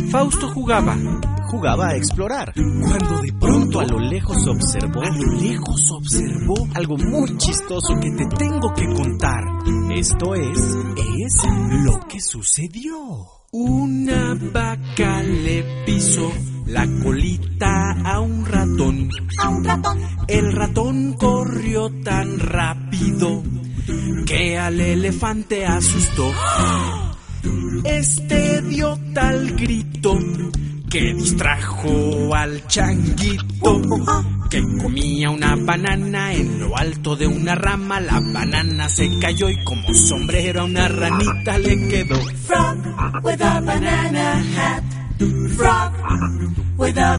Fausto jugaba a explorar, cuando de pronto a lo lejos observó algo muy chistoso que te tengo que contar. Esto es lo que sucedió. Una vaca le pisó la colita a un ratón. El ratón corrió tan rápido que al elefante asustó. Este dio tal grito que distrajo al changuito, que comía una banana en lo alto de una rama. La banana se cayó y como sombrero a una ranita le quedó. Frog with a banana hat. Frog with a